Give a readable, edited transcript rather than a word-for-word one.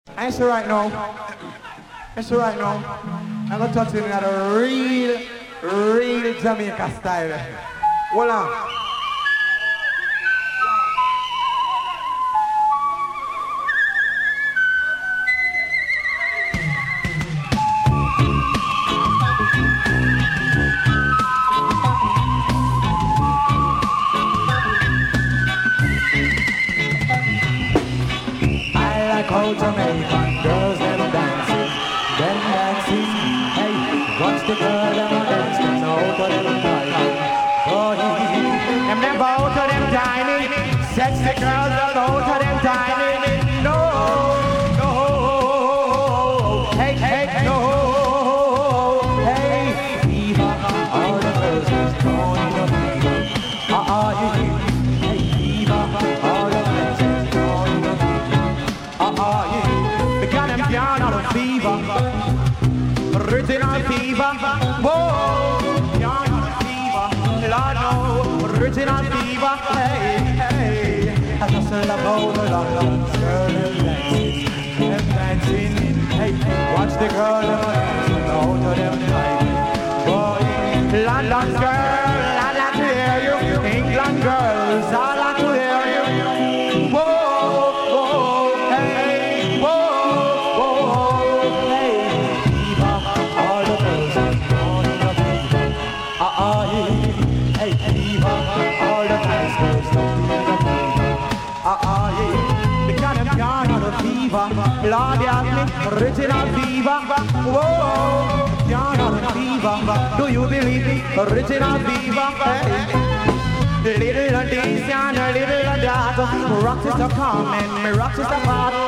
I say right now, I'm gonna touch it in a real Jamaica style. Hold on. How Jamaican girls them dancing, hey, watch the girl them dancing, out of them tiny, oh, them never out of them tiny, sexy girls them out of them tiny, no, hey, no, hey, fever, all the girls is calling a fever, hey, fever, all the girls is calling a fever. Fever, original fever, whoa, original fever, Lord no, original fever, hey, I just love all the love, girl them dancing, hey, watch the girl them dancing, out of them time, boy, London girl, I like to hear you, England girls, I like to hear you, whoa, hey, whoa. Hey, fever, all the nice girls don't do the fever. Because them can't have the fever. Lord, they have me, original fever. Whoa, can't have the fever. Do you believe me? Original fever. Hey, little and this and a little and that. Rocks is a coming, me rocks is a part.